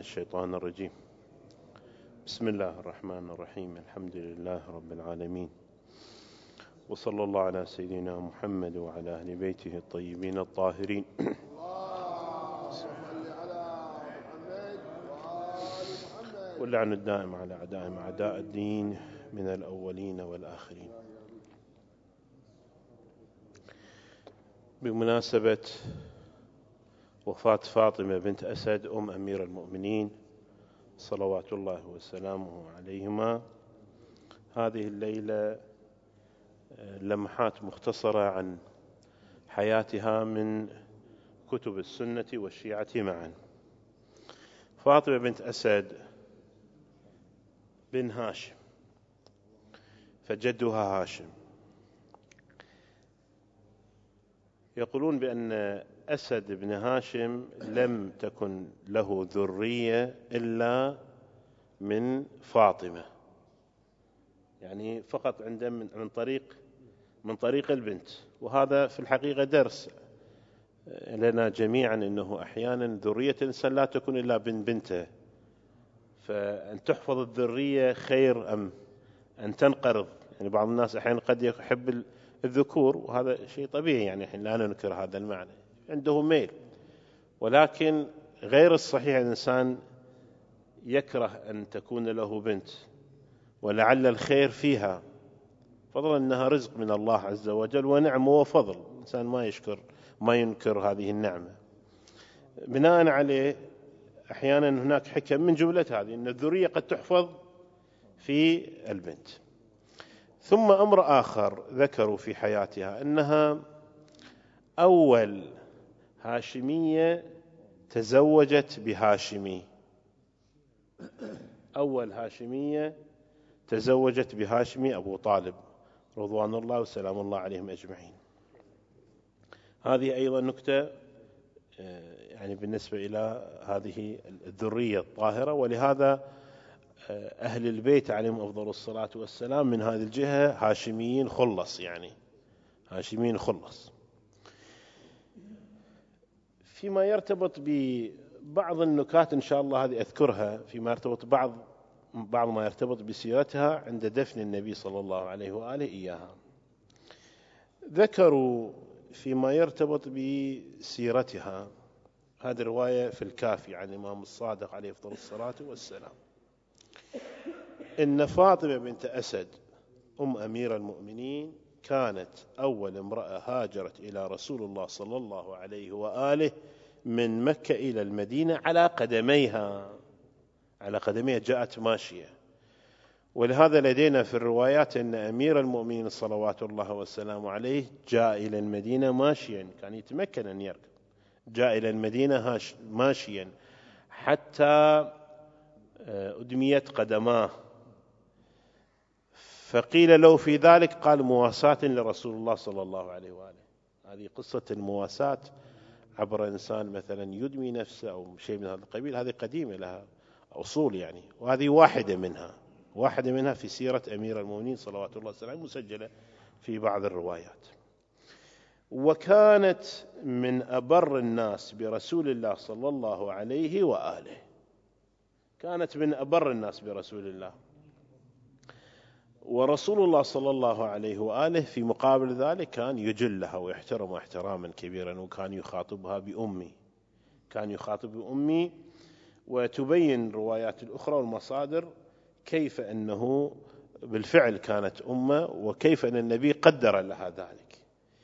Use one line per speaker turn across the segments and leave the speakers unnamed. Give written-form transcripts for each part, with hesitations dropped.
الشيطان الرجيم. بسم الله الرحمن الرحيم. الحمد لله رب العالمين، وصلى الله على سيدنا محمد وعلى أهل بيته الطيبين الطاهرين. واللعن الدائم على أعدائهم أعداء الدين من الأولين والآخرين. بمناسبة وفاة فاطمة بنت أسد أم أمير المؤمنين صلوات الله وسلامه عليهما، هذه الليلة لمحات مختصرة عن حياتها من كتب السنة والشيعة معا. فاطمة بنت أسد بن هاشم، فجدها هاشم. يقولون بأن أسد بن هاشم لم تكن له ذرية إلا من فاطمة، يعني فقط عنده من طريق البنت. وهذا في الحقيقة درس لنا جميعا، أنه أحيانا ذرية الإنسان لا تكون إلا بنته، فأن تحفظ الذرية خير أم أن تنقرض. يعني بعض الناس أحيانا قد يحب الذكور، وهذا شيء طبيعي، يعني إحنا لا ننكر هذا المعنى، عنده ميل، ولكن غير الصحيح الإنسان يكره أن تكون له بنت، ولعل الخير فيها، فضلا أنها رزق من الله عز وجل ونعمة وفضل، الإنسان ما ينكر هذه النعمة. بناء عليه أحيانا هناك حكم من جملة هذه، أن الذرية قد تحفظ في البنت. ثم أمر آخر ذكروا في حياتها، أنها أول هاشمية تزوجت بهاشمي، أول هاشمية تزوجت بهاشمي أبو طالب رضوان الله وسلام الله عليهم أجمعين. هذه أيضا نكتة يعني بالنسبة إلى هذه الذرية الطاهرة، ولهذا أهل البيت عليهم أفضل الصلاة والسلام من هذه الجهة هاشميين خلص، يعني هاشميين خلص. فيما يرتبط ببعض النكات إن شاء الله هذه أذكرها، فيما يرتبط بعض ما يرتبط بسيرتها عند دفن النبي صلى الله عليه وآله إياها. ذكروا فيما يرتبط بسيرتها، هذه رواية في الكافي عن الإمام الصادق عليه أفضل الصلاة والسلام، إن فاطمة بنت أسد أم أمير المؤمنين كانت أول امرأة هاجرت إلى رسول الله صلى الله عليه وآله من مكة إلى المدينة على قدميها، جاءت ماشية. ولهذا لدينا في الروايات أن أمير المؤمنين صلوات الله والسلام عليه جاء إلى المدينة ماشيا، كان يتمكن أن يركب، جاء إلى المدينة ماشيا حتى أدميت قدماه، فقيل له في ذلك قال مواساة لرسول الله صلى الله عليه وآله. هذه قصة المواساة عبر إنسان مثلا يدمي نفسه أو شيء من هذا القبيل، هذه قديمة لها أصول يعني، وهذه واحدة منها في سيرة أمير المؤمنين صلوات الله وسلامه مسجلة في بعض الروايات. وكانت من أبر الناس برسول الله صلى الله عليه وآله، كانت من أبر الناس برسول الله، ورسول الله صلى الله عليه وآله في مقابل ذلك كان يجلها ويحترمها احتراما كبيرا، وكان يخاطبها بأمي. وتبين الروايات الأخرى والمصادر كيف أنه بالفعل كانت أمه، وكيف أن النبي قدر لها ذلك.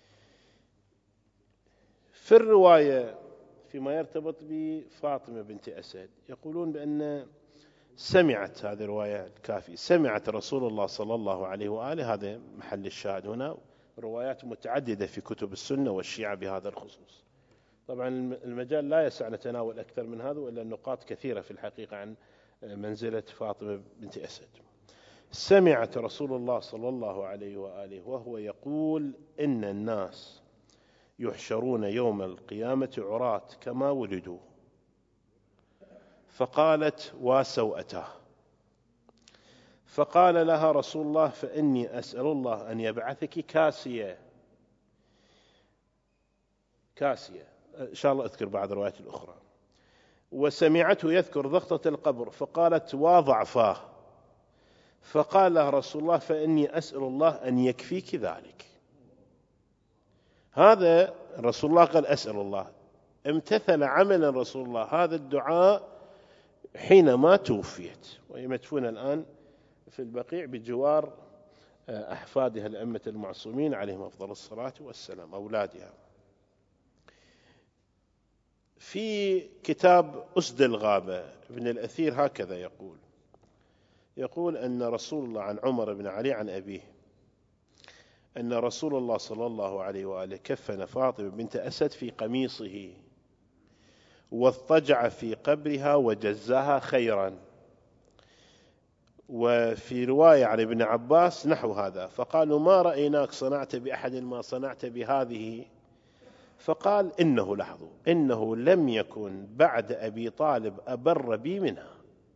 في الرواية فيما يرتبط بفاطمة بنت أسد يقولون بأن سمعت، هذه الرواية الكافي، سمعت رسول الله صلى الله عليه وآله، هذا محل الشاهد هنا، روايات متعددة في كتب السنة والشيعة بهذا الخصوص. طبعا المجال لا يسع نتناول أكثر من هذا، وإلا النقاط كثيرة في الحقيقة عن منزلة فاطمة بنت أسد. سمعت رسول الله صلى الله عليه وآله وهو يقول إن الناس يحشرون يوم القيامة عراة كما ولدوا، فقالت وسوءته، فقال لها رسول الله فإني أسأل الله أن يبعثك كاسية. إن شاء الله أذكر بعض الروايات الأخرى. وسمعته يذكر ضغطة القبر فقالت واضع فاه، فقال لها رسول الله فإني أسأل الله أن يكفيك ذلك. هذا رسول الله قال أسأل الله، امتثل عملا رسول الله هذا الدعاء حينما توفيت، وهي مدفونة الآن في البقيع بجوار أحفادها الأئمة المعصومين عليهم أفضل الصلاة والسلام، أولادها. في كتاب أسد الغابة ابن الأثير هكذا يقول أن رسول الله عن عمر بن علي عن أبيه أن رسول الله صلى الله عليه وآله كفن فاطمة بنت أسد في قميصه واضطجع في قبرها وجزاها خيرا. وفي رواية عن ابن عباس نحو هذا، فقالوا ما رأيناك صنعت بأحد ما صنعت بهذه، فقال إنه لم يكن بعد أبي طالب أبر بي منها،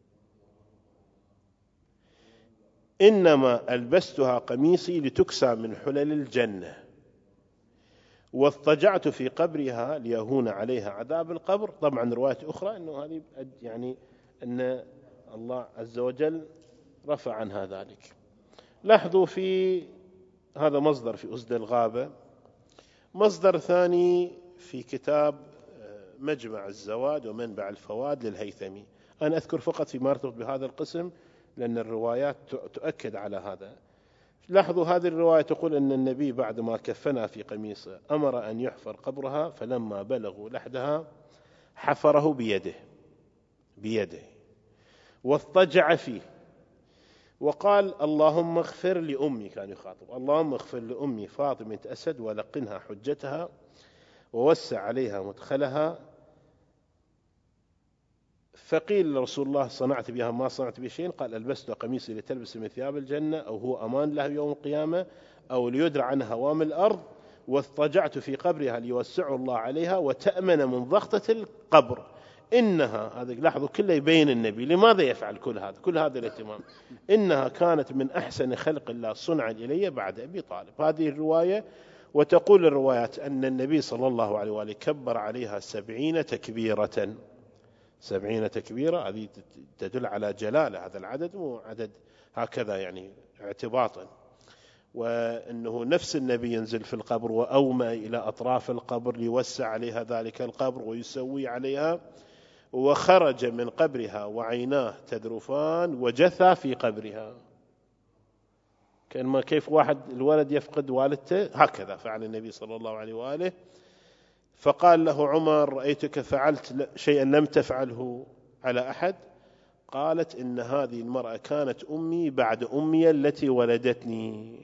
إنما ألبستها قميصي لتكسى من حلل الجنة، واضطجعت في قبرها ليهون عليها عذاب القبر. طبعا رواية أخرى أنه هذه يعني أن الله عز وجل رفع عنها ذلك. لاحظوا في هذا مصدر في أسد الغابة. مصدر ثاني في كتاب مجمع الزواد ومنبع الفواد للهيثمي. أنا أذكر فقط فيما يرتبط بهذا القسم لأن الروايات تؤكد على هذا. لاحظوا هذه الرواية تقول أن النبي بعدما كفنها في قميصه أمر أن يحفر قبرها، فلما بلغوا لحدها حفره بيده واضطجع فيه وقال اللهم اغفر لأمي، كان يخاطب اللهم اغفر لأمي فاطمة أسد ولقنها حجتها ووسع عليها مدخلها. فقيل لرسول الله صنعت بها ما صنعت بشيء؟ قال ألبست قميصي لتلبس من ثياب الجنة، أو هو أمان له يوم القيامة، أو ليدرع عنها هوام الأرض، واضطجعت في قبرها ليوسع الله عليها وتأمن من ضغطة القبر. إنها، هذا لاحظوا كله يبين النبي لماذا يفعل كل هذا الاهتمام، إنها كانت من أحسن خلق الله صنعا إلي بعد أبي طالب. هذه الرواية. وتقول الروايات أن النبي صلى الله عليه وآله كبر عليها 70 تكبيرة. 70 تكبيرة هذه تدل على جلالة هذا العدد، مو عدد هكذا يعني اعتباطا. وأنه نفس النبي ينزل في القبر وأومى إلى أطراف القبر ليوسع عليها ذلك القبر ويسوي عليها، وخرج من قبرها وعيناه تذرفان وجثى في قبرها. كأنما كيف واحد الولد يفقد والدته هكذا فعل النبي صلى الله عليه وآله. فقال له عمر رأيتك فعلت شيئا لم تفعله على أحد. قالت إن هذه المرأة كانت أمي بعد أمي التي ولدتني.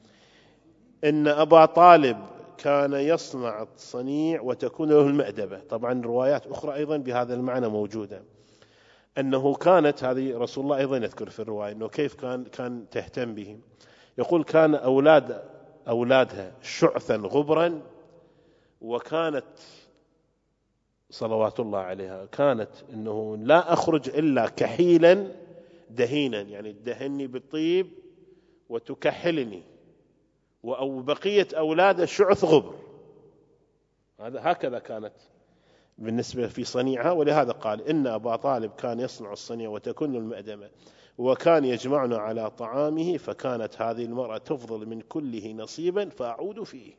إن أبا طالب كان يصنع الصنيع وتكون له المأدبة. طبعا روايات أخرى أيضا بهذا المعنى موجودة، أنه كانت هذه رسول الله أيضا يذكر في الرواية أنه كيف كان تهتم بهم. يقول كان أولادها شعثا غبرا، وكانت صلوات الله عليها كانت أنه لا أخرج إلا كحيلا دهينا، يعني تدهني بالطيب وتكحلني، أو بقية أولاد شعث غبر. هكذا كانت بالنسبة في صنيعها. ولهذا قال إن أبا طالب كان يصنع الصنيع وتكون المأدمة، وكان يجمعنا على طعامه، فكانت هذه المرأة تفضل من كله نصيبا فأعود فيه،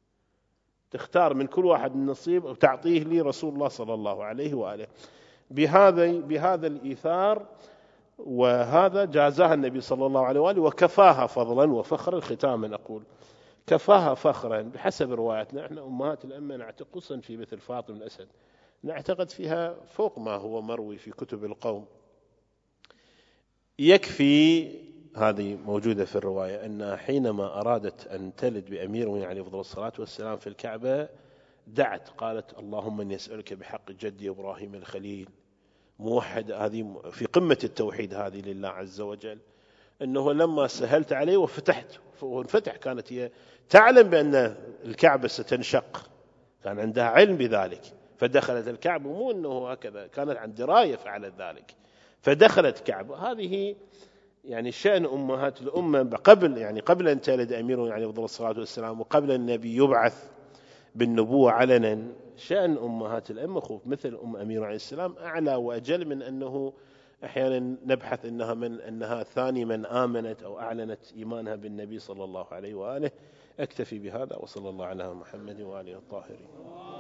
تختار من كل واحد النصيب وتعطيه لي رسول الله صلى الله عليه وآله. بهذا الإيثار، وهذا جازاها النبي صلى الله عليه وآله وكفاها فضلا وفخرا. ختاما أقول كفاها فخرا بحسب رواياتنا. احنا أمهات الأمة نعتقد خصوصا في مثل فاطمة الأسد نعتقد فيها فوق ما هو مروي في كتب القوم. يكفي هذه موجودة في الرواية أن حينما أرادت أن تلد بأمير المؤمنين عليه أفضل الصلاة والسلام في الكعبة دعت قالت اللهم إني أسألك بحق جدي إبراهيم الخليل موحد، هذه في قمة التوحيد هذه لله عز وجل، أنه لما سهلت عليه وانفتح كانت هي تعلم بأن الكعبة ستنشق، كان عندها علم بذلك، فدخلت الكعبة، مو أنه هكذا، كانت عن دراية فعلت ذلك فدخلت كعبة. هذه يعني شأن أمهات الأمة قبل أن تلد أمير يعني أفضل الصلاة والسلام، وقبل النبي يبعث بالنبوة علنا، شأن أمهات الأئمة خوف، مثل أم أميرة عليه السلام أعلى وأجل من أنه أحيانا نبحث أنها ثاني من آمنت أو أعلنت إيمانها بالنبي صلى الله عليه وآله. أكتفي بهذا، وصلى الله على محمد وآله الطاهرين.